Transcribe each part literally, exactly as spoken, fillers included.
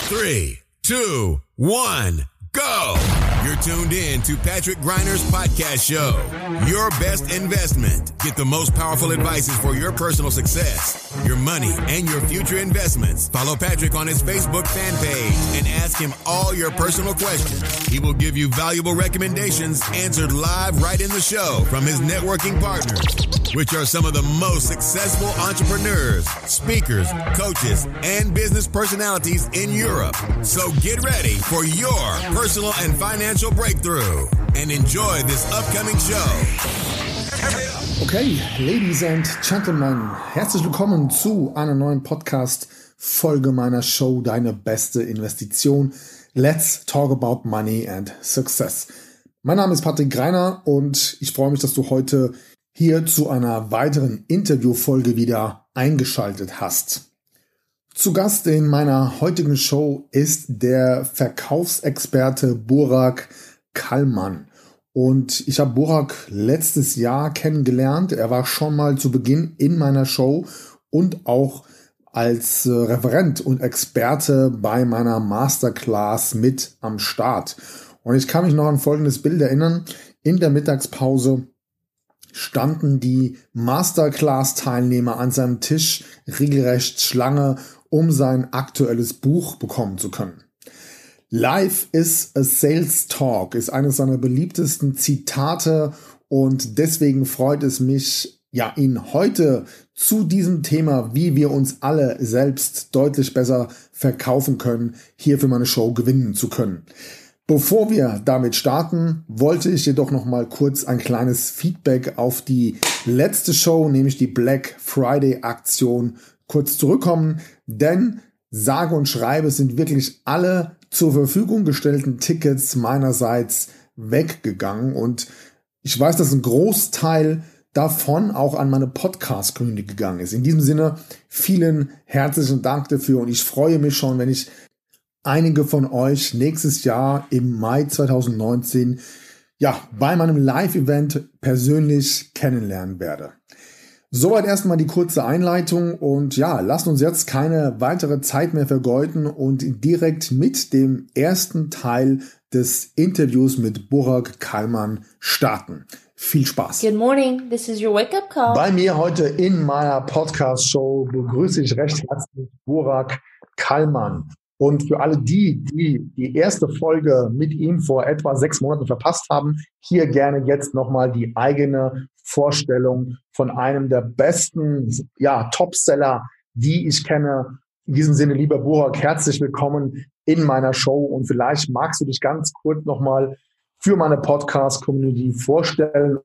Three, two, one, go! You're tuned in to Patrick Greiner's podcast show. Your best investment. Get the most powerful advices for your personal success, your money, and your future investments. Follow Patrick on his Facebook fan page and ask him all your personal questions. He will give you valuable recommendations answered live right in the show from his networking partners, which are some of the most successful entrepreneurs, speakers, coaches, and business personalities in Europe. So get ready for your personal and financial breakthrough and enjoy this upcoming show. Okay, Ladies and Gentlemen, herzlich willkommen zu einer neuen Podcast-Folge meiner Show Deine beste Investition. Let's talk about money and success. Mein Name ist Patrick Greiner und ich freue mich, dass du heute hier zu einer weiteren Interviewfolge wieder eingeschaltet hast. Zu Gast in meiner heutigen Show ist der Verkaufsexperte Burak Kallman. Und ich habe Burak letztes Jahr kennengelernt. Er war schon mal zu Beginn in meiner Show und auch als äh, Referent und Experte bei meiner Masterclass mit am Start. Und ich kann mich noch an folgendes Bild erinnern. In der Mittagspause standen die Masterclass-Teilnehmer an seinem Tisch regelrecht Schlange, um sein aktuelles Buch bekommen zu können. Life is a Sales Talk ist eines seiner beliebtesten Zitate und deswegen freut es mich, ja, ihn heute zu diesem Thema, wie wir uns alle selbst deutlich besser verkaufen können, hier für meine Show gewinnen zu können. Bevor wir damit starten, wollte ich jedoch noch mal kurz ein kleines Feedback auf die letzte Show, nämlich die Black Friday Aktion, kurz zurückkommen, denn sage und schreibe, es sind wirklich alle zur Verfügung gestellten Tickets meinerseits weggegangen und ich weiß, dass ein Großteil davon auch an meine Podcast-Community gegangen ist. In diesem Sinne, vielen herzlichen Dank dafür und ich freue mich schon, wenn ich einige von euch nächstes Jahr im Mai zwanzig neunzehn ja, bei meinem Live-Event persönlich kennenlernen werde. Soweit erstmal die kurze Einleitung und ja, lasst uns jetzt keine weitere Zeit mehr vergeuden und direkt mit dem ersten Teil des Interviews mit Burak Kallman starten. Viel Spaß. Good morning, this is your wake-up call. Bei mir heute in meiner Podcast-Show begrüße ich recht herzlich Burak Kallman. Und für alle die, die die erste Folge mit ihm vor etwa sechs Monaten verpasst haben, hier gerne jetzt nochmal die eigene Vorstellung von einem der besten, ja, Topseller, die ich kenne. In diesem Sinne, lieber Burak, herzlich willkommen in meiner Show und vielleicht magst du dich ganz kurz nochmal für meine Podcast-Community vorstellen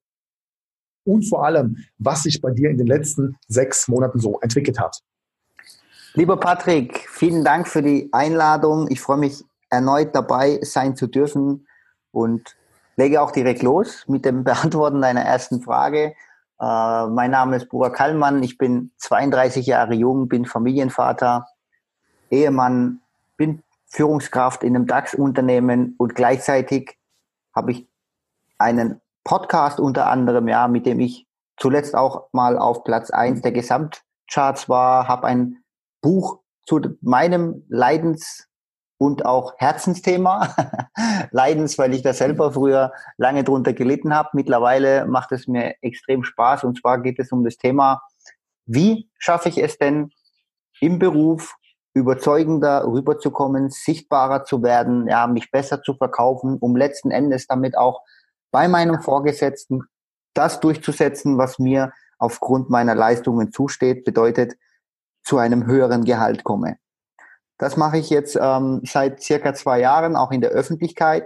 und vor allem, was sich bei dir in den letzten sechs Monaten so entwickelt hat. Lieber Patrick, vielen Dank für die Einladung. Ich freue mich, erneut dabei sein zu dürfen und lege auch direkt los mit dem Beantworten deiner ersten Frage. Äh, mein Name ist Burak Kallman, ich bin zweiunddreißig Jahre jung, bin Familienvater, Ehemann, bin Führungskraft in einem DAX-Unternehmen und gleichzeitig habe ich einen Podcast unter anderem, ja, mit dem ich zuletzt auch mal auf Platz eins der Gesamtcharts war, habe ein Buch zu meinem Leidens- und auch Herzensthema. Leidens, weil ich da selber früher lange drunter gelitten habe. Mittlerweile macht es mir extrem Spaß und zwar geht es um das Thema, wie schaffe ich es denn im Beruf überzeugender rüberzukommen, sichtbarer zu werden, ja, mich besser zu verkaufen, um letzten Endes damit auch bei meinem Vorgesetzten das durchzusetzen, was mir aufgrund meiner Leistungen zusteht, bedeutet, zu einem höheren Gehalt komme. Das mache ich jetzt ähm, seit circa zwei Jahren, auch in der Öffentlichkeit.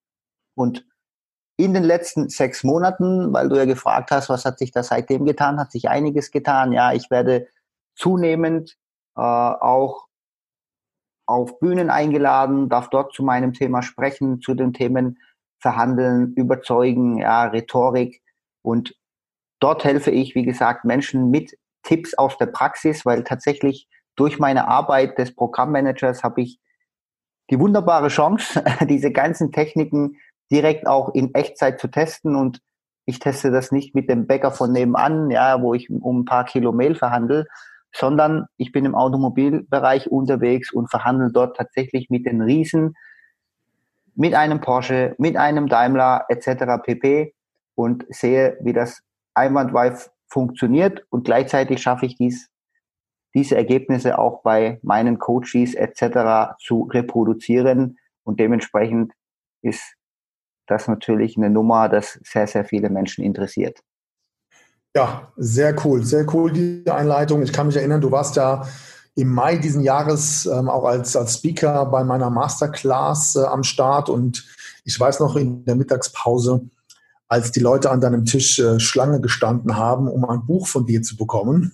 Und in den letzten sechs Monaten, weil du ja gefragt hast, was hat sich da seitdem getan, hat sich einiges getan. Ja, ich werde zunehmend äh, auch auf Bühnen eingeladen, darf dort zu meinem Thema sprechen, zu den Themen verhandeln, überzeugen, ja, Rhetorik. Und dort helfe ich, wie gesagt, Menschen mit Tipps aus der Praxis, weil tatsächlich durch meine Arbeit des Programmmanagers habe ich die wunderbare Chance, diese ganzen Techniken direkt auch in Echtzeit zu testen und ich teste das nicht mit dem Bäcker von nebenan, ja, wo ich um ein paar Kilo Mehl verhandle, sondern ich bin im Automobilbereich unterwegs und verhandle dort tatsächlich mit den Riesen, mit einem Porsche, mit einem Daimler et cetera pp. Und sehe, wie das einwandfrei funktioniert und gleichzeitig schaffe ich dies, diese Ergebnisse auch bei meinen Coaches et cetera zu reproduzieren und dementsprechend ist das natürlich eine Nummer, das sehr, sehr viele Menschen interessiert. Ja, sehr cool, sehr cool, die Einleitung. Ich kann mich erinnern, du warst ja im Mai diesen Jahres ähm, auch als, als Speaker bei meiner Masterclass äh, am Start und ich weiß noch in der Mittagspause, als die Leute an deinem Tisch äh, Schlange gestanden haben, um ein Buch von dir zu bekommen.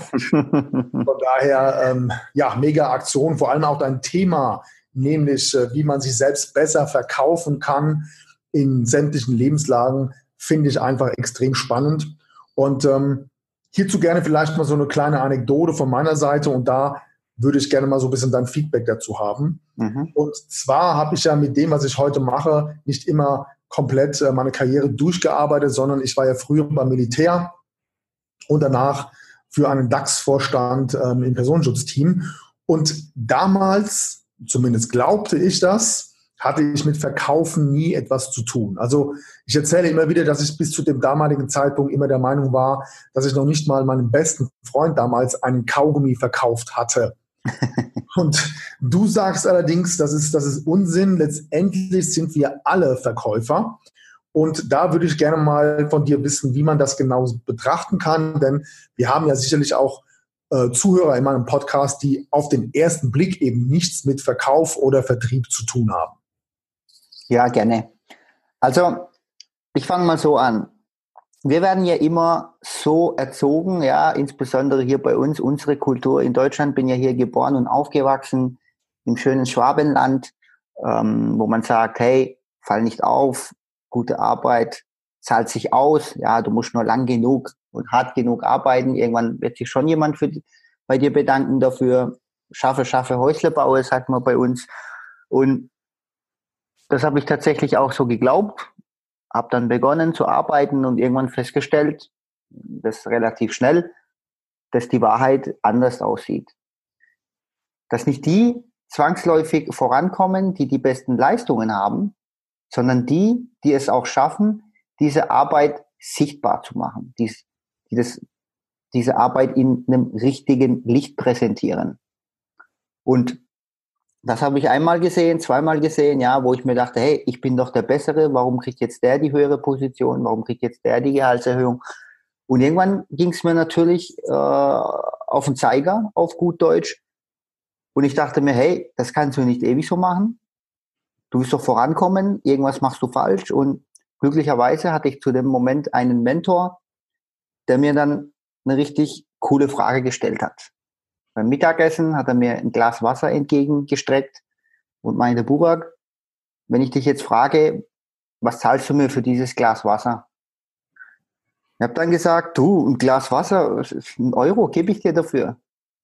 Von daher, ähm, ja, mega Aktion, vor allem auch dein Thema, nämlich äh, wie man sich selbst besser verkaufen kann in sämtlichen Lebenslagen, finde ich einfach extrem spannend. Und ähm, hierzu gerne vielleicht mal so eine kleine Anekdote von meiner Seite und da würde ich gerne mal so ein bisschen dein Feedback dazu haben. Mhm. Und zwar habe ich ja mit dem, was ich heute mache, nicht immer komplett äh, meine Karriere durchgearbeitet, sondern ich war ja früher beim Militär und danach für einen DAX-Vorstand ähm, im Personenschutzteam. Und damals, zumindest glaubte ich das, hatte ich mit Verkaufen nie etwas zu tun. Also ich erzähle immer wieder, dass ich bis zu dem damaligen Zeitpunkt immer der Meinung war, dass ich noch nicht mal meinem besten Freund damals einen Kaugummi verkauft hatte. Und du sagst allerdings, das ist, das ist Unsinn. Letztendlich sind wir alle Verkäufer. Und da würde ich gerne mal von dir wissen, wie man das genau betrachten kann. Denn wir haben ja sicherlich auch äh, Zuhörer in meinem Podcast, die auf den ersten Blick eben nichts mit Verkauf oder Vertrieb zu tun haben. Ja, gerne. Also, ich fange mal so an. Wir werden ja immer so erzogen, ja, insbesondere hier bei uns, unsere Kultur in Deutschland, bin ja hier geboren und aufgewachsen, im schönen Schwabenland, ähm, wo man sagt, hey, fall nicht auf, gute Arbeit zahlt sich aus, ja, du musst nur lang genug und hart genug arbeiten, irgendwann wird sich schon jemand für, bei dir bedanken dafür, schaffe, schaffe, Häusle baue, sagt man bei uns. Und das habe ich tatsächlich auch so geglaubt, habe dann begonnen zu arbeiten und irgendwann festgestellt, das relativ schnell, dass die Wahrheit anders aussieht. Dass nicht die zwangsläufig vorankommen, die die besten Leistungen haben, sondern die, die es auch schaffen, diese Arbeit sichtbar zu machen, die, die das, diese Arbeit in einem richtigen Licht präsentieren. Und das habe ich einmal gesehen, zweimal gesehen, ja, wo ich mir dachte, hey, ich bin doch der Bessere, warum kriegt jetzt der die höhere Position, warum kriegt jetzt der die Gehaltserhöhung? Und irgendwann ging es mir natürlich äh, auf den Zeiger, auf gut Deutsch. Und ich dachte mir, hey, das kannst du nicht ewig so machen. Du willst doch vorankommen, irgendwas machst du falsch. Und glücklicherweise hatte ich zu dem Moment einen Mentor, der mir dann eine richtig coole Frage gestellt hat. Beim Mittagessen hat er mir ein Glas Wasser entgegengestreckt und meinte, Burak, wenn ich dich jetzt frage, was zahlst du mir für dieses Glas Wasser? Ich habe dann gesagt, du, ein Glas Wasser, ein Euro gebe ich dir dafür.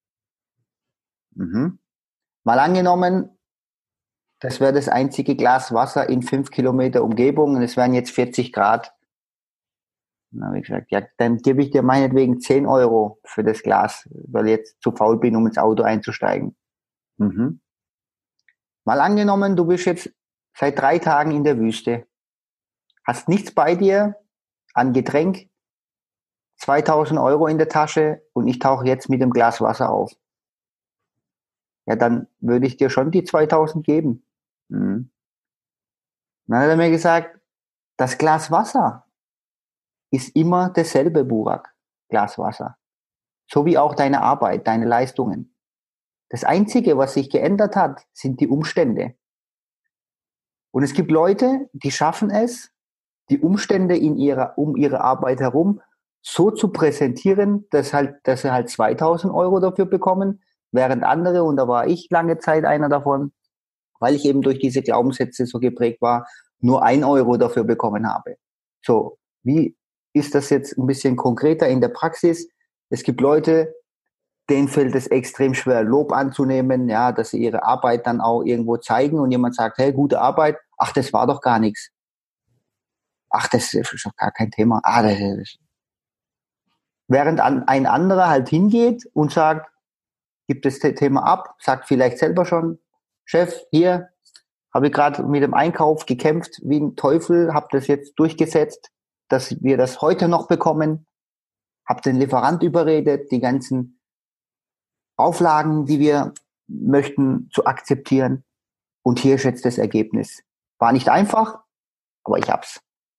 Mhm. Mal angenommen, das wäre das einzige Glas Wasser in fünf Kilometer Umgebung und es wären jetzt vierzig Grad. Dann habe ich gesagt, ja, dann gebe ich dir meinetwegen zehn Euro für das Glas, weil ich jetzt zu faul bin, um ins Auto einzusteigen. Mhm. Mal angenommen, du bist jetzt seit drei Tagen in der Wüste, hast nichts bei dir an Getränk, zweitausend Euro in der Tasche und ich tauche jetzt mit dem Glas Wasser auf. Ja, dann würde ich dir schon die zweitausend geben. Mhm. Dann hat er mir gesagt, das Glas Wasser ist immer dasselbe, Burak, Glas Wasser. So wie auch deine Arbeit, deine Leistungen. Das Einzige, was sich geändert hat, sind die Umstände. Und es gibt Leute, die schaffen es, die Umstände in ihrer, um ihre Arbeit herum so zu präsentieren, dass halt, dass sie halt zweitausend Euro dafür bekommen, während andere, und da war ich lange Zeit einer davon, weil ich eben durch diese Glaubenssätze so geprägt war, nur ein Euro dafür bekommen habe. So, wie ist das jetzt ein bisschen konkreter in der Praxis? Es gibt Leute, denen fällt es extrem schwer, Lob anzunehmen, ja, dass sie ihre Arbeit dann auch irgendwo zeigen und jemand sagt, hey, gute Arbeit, ach, das war doch gar nichts. Ach, das ist doch gar kein Thema. Ah, das ist während an, ein anderer halt hingeht und sagt, gibt das Thema ab, sagt vielleicht selber schon, Chef, hier habe ich gerade mit dem Einkauf gekämpft wie ein Teufel, habe das jetzt durchgesetzt, dass wir das heute noch bekommen, habe den Lieferant überredet, die ganzen Auflagen, die wir möchten, zu akzeptieren. Und hier ist jetzt das Ergebnis. War nicht einfach, aber ich hab's.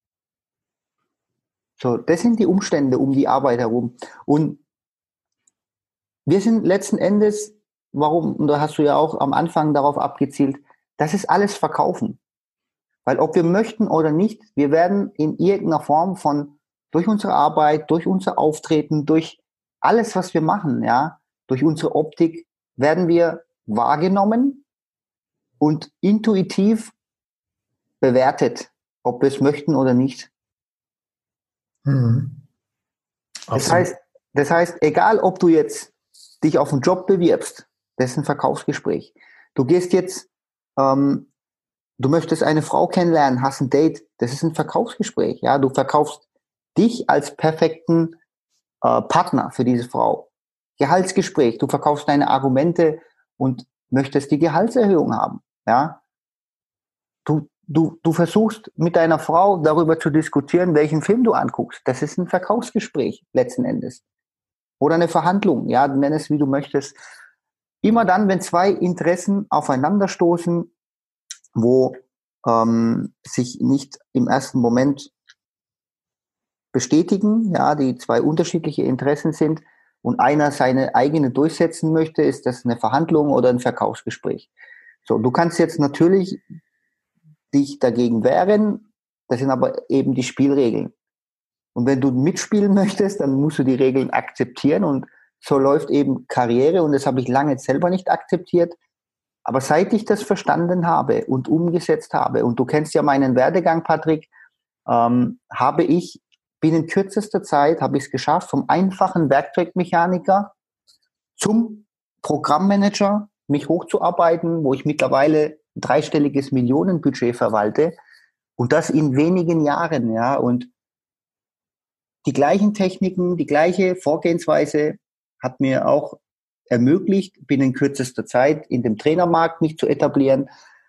So, das sind die Umstände um die Arbeit herum. Und wir sind letzten Endes, warum, und da hast du ja auch am Anfang darauf abgezielt, das ist alles Verkaufen. Weil ob wir möchten oder nicht, wir werden in irgendeiner Form von, durch unsere Arbeit, durch unser Auftreten, durch alles, was wir machen, ja, durch unsere Optik, werden wir wahrgenommen und intuitiv bewertet, ob wir es möchten oder nicht. Mhm. Das heißt, das heißt, egal ob du jetzt dich auf einen Job bewirbst, das ist ein Verkaufsgespräch. Du gehst jetzt, ähm, du möchtest eine Frau kennenlernen, hast ein Date, das ist ein Verkaufsgespräch. Ja, du verkaufst dich als perfekten äh, Partner für diese Frau. Gehaltsgespräch, du verkaufst deine Argumente und möchtest die Gehaltserhöhung haben. Ja, du du du versuchst mit deiner Frau darüber zu diskutieren, welchen Film du anguckst. Das ist ein Verkaufsgespräch letzten Endes. Oder eine Verhandlung, ja, nenn es wie du möchtest. Immer dann, wenn zwei Interessen aufeinanderstoßen, wo ähm, sich nicht im ersten Moment bestätigen, ja, die zwei unterschiedliche Interessen sind und einer seine eigene durchsetzen möchte, ist das eine Verhandlung oder ein Verkaufsgespräch. So, du kannst jetzt natürlich dich dagegen wehren, das sind aber eben die Spielregeln. Und wenn du mitspielen möchtest, dann musst du die Regeln akzeptieren und so läuft eben Karriere und das habe ich lange selber nicht akzeptiert. Aber seit ich das verstanden habe und umgesetzt habe, und du kennst ja meinen Werdegang, Patrick, ähm, habe ich binnen kürzester Zeit, habe ich es geschafft, vom einfachen Werkzeugmechaniker zum Programmmanager mich hochzuarbeiten, wo ich mittlerweile ein dreistelliges Millionenbudget verwalte und das in wenigen Jahren, ja, und die gleichen Techniken, die gleiche Vorgehensweise hat mir auch ermöglicht, binnen kürzester Zeit in dem Trainermarkt mich zu etablieren.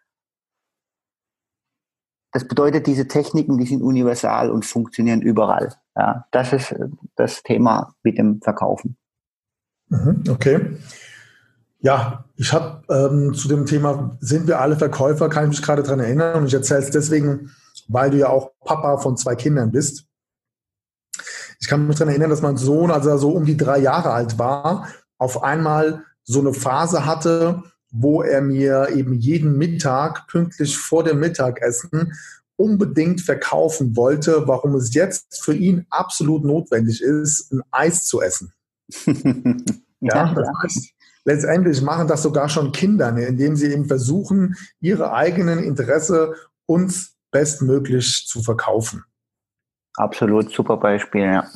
Das bedeutet, diese Techniken, die sind universal und funktionieren überall. Ja, das ist das Thema mit dem Verkaufen. Okay. Ja, ich habe ähm, zu dem Thema, sind wir alle Verkäufer, kann ich mich gerade dran erinnern und ich erzähle es deswegen, weil du ja auch Papa von zwei Kindern bist. Ich kann mich daran erinnern, dass mein Sohn, als er so um die drei Jahre alt war, auf einmal so eine Phase hatte, wo er mir eben jeden Mittag, pünktlich vor dem Mittagessen, unbedingt verkaufen wollte, warum es jetzt für ihn absolut notwendig ist, ein Eis zu essen. Ja, das heißt, letztendlich machen das sogar schon Kinder, indem sie eben versuchen, ihre eigenen Interesse uns bestmöglich zu verkaufen. Absolut, super Beispiel, ja.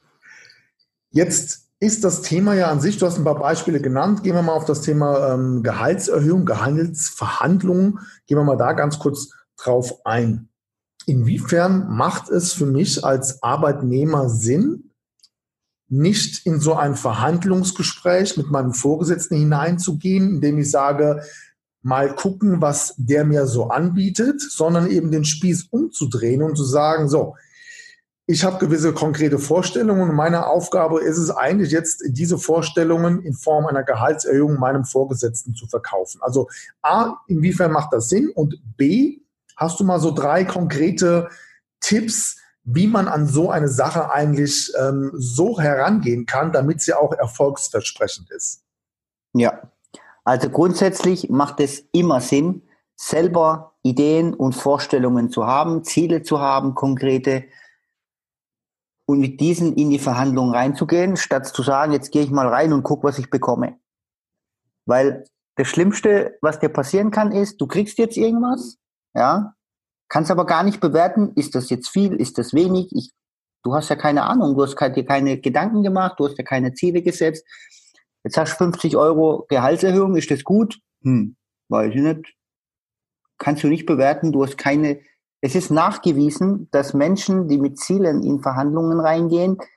Jetzt ist das Thema ja an sich, du hast ein paar Beispiele genannt, gehen wir mal auf das Thema ähm, Gehaltserhöhung, Gehaltsverhandlungen, gehen wir mal da ganz kurz drauf ein. Inwiefern macht es für mich als Arbeitnehmer Sinn, nicht in so ein Verhandlungsgespräch mit meinem Vorgesetzten hineinzugehen, indem ich sage, mal gucken, was der mir so anbietet, sondern eben den Spieß umzudrehen und zu sagen, so, ich habe gewisse konkrete Vorstellungen und meine Aufgabe ist es eigentlich jetzt, diese Vorstellungen in Form einer Gehaltserhöhung meinem Vorgesetzten zu verkaufen. Also A, inwiefern macht das Sinn? Und B, hast du mal so drei konkrete Tipps, wie man an so eine Sache eigentlich ähm, so herangehen kann, damit sie auch erfolgsversprechend ist? Ja, also grundsätzlich macht es immer Sinn, selber Ideen und Vorstellungen zu haben, Ziele zu haben, konkrete, und mit diesen in die Verhandlungen reinzugehen, statt zu sagen, jetzt gehe ich mal rein und gucke, was ich bekomme. Weil das Schlimmste, was dir passieren kann, ist, du kriegst jetzt irgendwas, ja, kannst aber gar nicht bewerten, ist das jetzt viel, ist das wenig, ich, du hast ja keine Ahnung, du hast dir keine Gedanken gemacht, du hast ja keine Ziele gesetzt. Jetzt hast du fünfzig Euro Gehaltserhöhung, ist das gut? Hm, weiß ich nicht. Kannst du nicht bewerten, du hast keine. Es ist nachgewiesen, dass Menschen, die mit Zielen in Verhandlungen reingehen,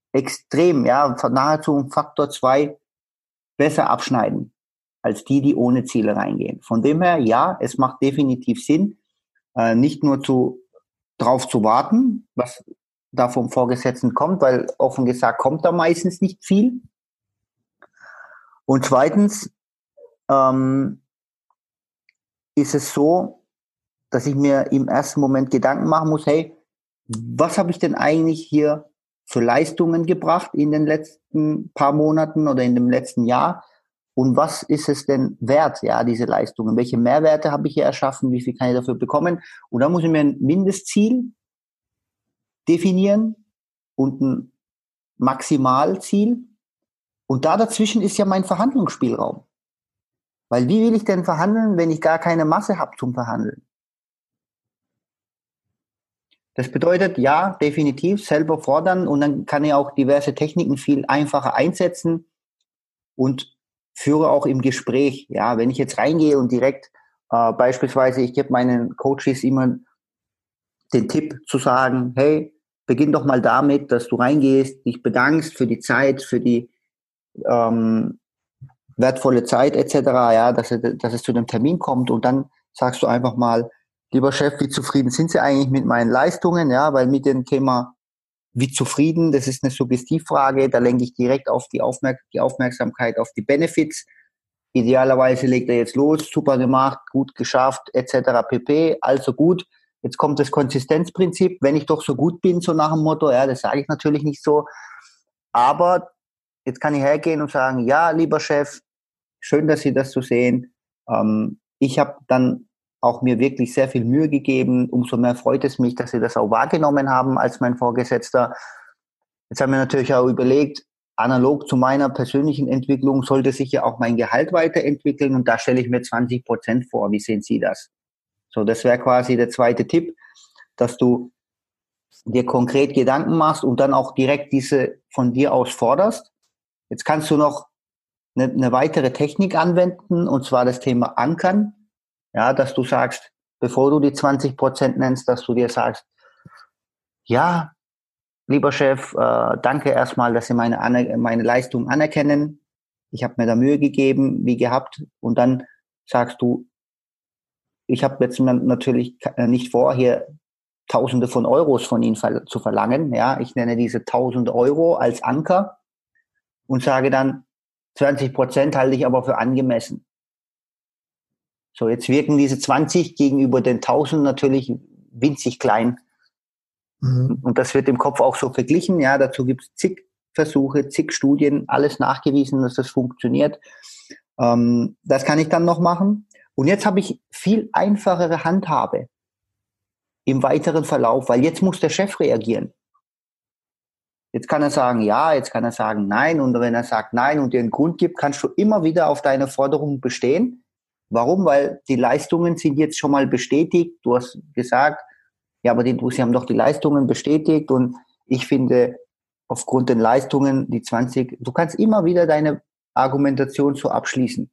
extrem, ja, nahezu um Faktor zwei besser abschneiden als die, die ohne Ziele reingehen. Von dem her, ja, es macht definitiv Sinn, äh, nicht nur zu drauf zu warten, was da vom Vorgesetzten kommt, weil offen gesagt kommt da meistens nicht viel. Und zweitens ähm, ist es so, dass ich mir im ersten Moment Gedanken machen muss, hey, was habe ich denn eigentlich hier für Leistungen gebracht in den letzten paar Monaten oder in dem letzten Jahr? Und was ist es denn wert, ja, diese Leistungen? Welche Mehrwerte habe ich hier erschaffen? Wie viel kann ich dafür bekommen? Und da muss ich mir ein Mindestziel definieren und ein Maximalziel. Und da dazwischen ist ja mein Verhandlungsspielraum. Weil wie will ich denn verhandeln, wenn ich gar keine Masse habe zum Verhandeln? Das bedeutet, ja, definitiv selber fordern und dann kann ich auch diverse Techniken viel einfacher einsetzen und führe auch im Gespräch. Ja, wenn ich jetzt reingehe und direkt äh, beispielsweise, ich gebe meinen Coaches immer den Tipp zu sagen, hey, beginn doch mal damit, dass du reingehst, dich bedankst für die Zeit, für die ähm, wertvolle Zeit et cetera, ja, dass, dass es zu dem Termin kommt und dann sagst du einfach mal, lieber Chef, wie zufrieden sind Sie eigentlich mit meinen Leistungen? Ja, weil mit dem Thema wie zufrieden, das ist eine Suggestivfrage, da lenke ich direkt auf die, Aufmerk- die Aufmerksamkeit auf die Benefits. Idealerweise legt er jetzt los, super gemacht, gut geschafft et cetera pp. Also gut, jetzt kommt das Konsistenzprinzip, wenn ich doch so gut bin, so nach dem Motto, ja, das sage ich natürlich nicht so, aber jetzt kann ich hergehen und sagen, ja, lieber Chef, schön, dass Sie das so sehen. Ähm, ich habe dann auch mir wirklich sehr viel Mühe gegeben. Umso mehr freut es mich, dass Sie das auch wahrgenommen haben als mein Vorgesetzter. Jetzt haben wir natürlich auch überlegt, analog zu meiner persönlichen Entwicklung sollte sich ja auch mein Gehalt weiterentwickeln und da stelle ich mir zwanzig Prozent vor. Wie sehen Sie das? So, das wäre quasi der zweite Tipp, dass du dir konkret Gedanken machst und dann auch direkt diese von dir aus forderst. Jetzt kannst du noch eine, eine weitere Technik anwenden und zwar das Thema Ankern. Ja, dass du sagst, bevor du die zwanzig Prozent nennst, dass du dir sagst, ja, lieber Chef, äh, danke erstmal, dass Sie meine, Aner- meine Leistung anerkennen. Ich habe mir da Mühe gegeben, wie gehabt. Und dann sagst du, ich habe jetzt natürlich nicht vor, hier Tausende von Euros von Ihnen ver- zu verlangen. Ja, ich nenne diese Tausende Euro als Anker und sage dann, zwanzig Prozent halte ich aber für angemessen. So, jetzt wirken diese zwanzig gegenüber den tausend natürlich winzig klein. Mhm. Und das wird im Kopf auch so verglichen. Ja, dazu gibt es zig Versuche, zig Studien, alles nachgewiesen, dass das funktioniert. Ähm, das kann ich dann noch machen. Und jetzt habe ich viel einfachere Handhabe im weiteren Verlauf, weil jetzt muss der Chef reagieren. Jetzt kann er sagen ja, jetzt kann er sagen nein. Und wenn er sagt nein und dir einen Grund gibt, kannst du immer wieder auf deine Forderung bestehen. Warum? Weil die Leistungen sind jetzt schon mal bestätigt. Du hast gesagt, ja, aber die, sie haben doch die Leistungen bestätigt und ich finde, aufgrund den Leistungen, die zwanzig, du kannst immer wieder deine Argumentation so abschließen.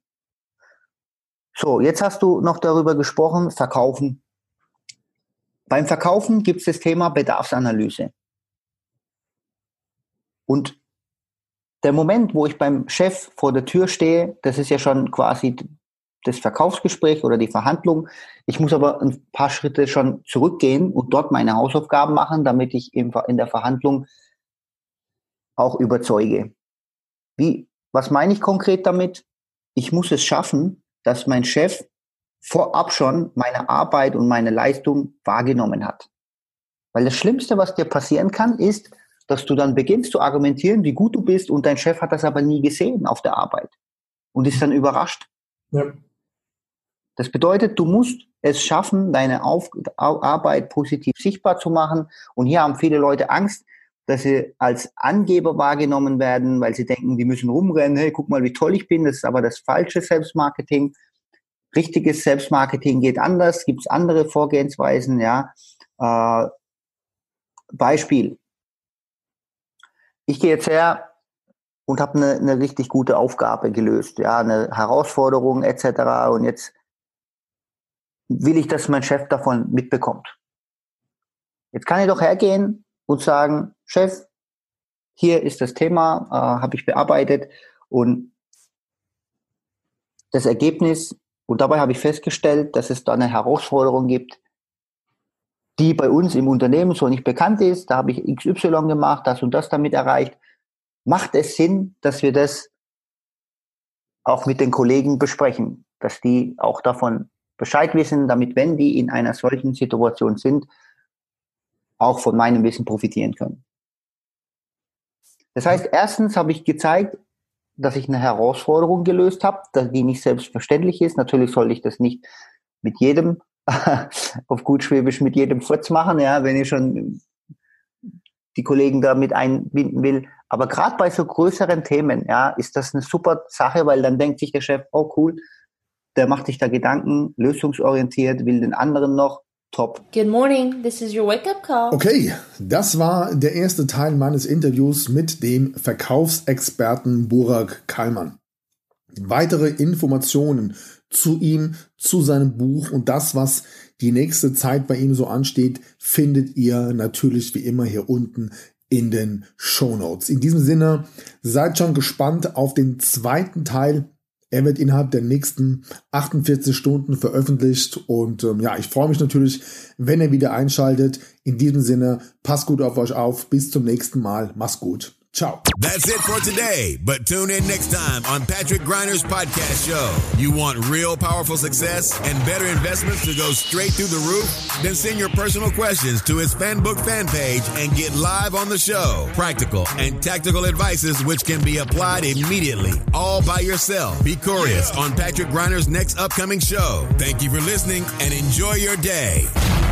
So, jetzt hast du noch darüber gesprochen, Verkaufen. Beim Verkaufen gibt es das Thema Bedarfsanalyse. Und der Moment, wo ich beim Chef vor der Tür stehe, das ist ja schon quasi das Verkaufsgespräch oder die Verhandlung. Ich muss aber ein paar Schritte schon zurückgehen und dort meine Hausaufgaben machen, damit ich in der Verhandlung auch überzeuge. Wie, was meine ich konkret damit? Ich muss es schaffen, dass mein Chef vorab schon meine Arbeit und meine Leistung wahrgenommen hat. Weil das Schlimmste, was dir passieren kann, ist, dass du dann beginnst zu argumentieren, wie gut du bist und dein Chef hat das aber nie gesehen auf der Arbeit und ist dann überrascht. Ja. Das bedeutet, du musst es schaffen, deine Auf- Arbeit positiv sichtbar zu machen. Und hier haben viele Leute Angst, dass sie als Angeber wahrgenommen werden, weil sie denken, die müssen rumrennen, hey, guck mal, wie toll ich bin. Das ist aber das falsche Selbstmarketing. Richtiges Selbstmarketing geht anders, gibt es andere Vorgehensweisen. Ja. Äh, Beispiel. Ich gehe jetzt her und habe eine, eine richtig gute Aufgabe gelöst, ja, eine Herausforderung et cetera. Und jetzt will ich, dass mein Chef davon mitbekommt. Jetzt kann ich doch hergehen und sagen, Chef, hier ist das Thema, äh, habe ich bearbeitet und das Ergebnis, und dabei habe ich festgestellt, dass es da eine Herausforderung gibt, die bei uns im Unternehmen so nicht bekannt ist. Da habe ich X Y gemacht, das und das damit erreicht. Macht es Sinn, dass wir das auch mit den Kollegen besprechen, dass die auch davon Bescheid wissen, damit, wenn die in einer solchen Situation sind, auch von meinem Wissen profitieren können. Das heißt, erstens habe ich gezeigt, dass ich eine Herausforderung gelöst habe, die nicht selbstverständlich ist. Natürlich sollte ich das nicht mit jedem, auf gut Schwäbisch, mit jedem Furz machen, ja, wenn ich schon die Kollegen da mit einbinden will. Aber gerade bei so größeren Themen, ja, ist das eine super Sache, weil dann denkt sich der Chef, oh cool, der macht sich da Gedanken, lösungsorientiert, will den anderen noch. Top. Good morning, this is your wake-up call. Okay, das war der erste Teil meines Interviews mit dem Verkaufsexperten Burak Kallmann. Weitere Informationen zu ihm, zu seinem Buch und das, was die nächste Zeit bei ihm so ansteht, findet ihr natürlich wie immer hier unten in den Shownotes. In diesem Sinne, seid schon gespannt auf den zweiten Teil. Er wird innerhalb der nächsten achtundvierzig Stunden veröffentlicht und ähm, ja, ich freue mich natürlich, wenn ihr wieder einschaltet. In diesem Sinne, passt gut auf euch auf. Bis zum nächsten Mal. Macht's gut. Ciao. That's it for today, but tune in next time on Patrick Griner's podcast show. You want real powerful success and better investments to go straight through the roof? Then send your personal questions to his Fanbook fan page and get live on the show. Practical and tactical advices which can be applied immediately, all by yourself. Be curious on Patrick Griner's next upcoming show. Thank you for listening and enjoy your day.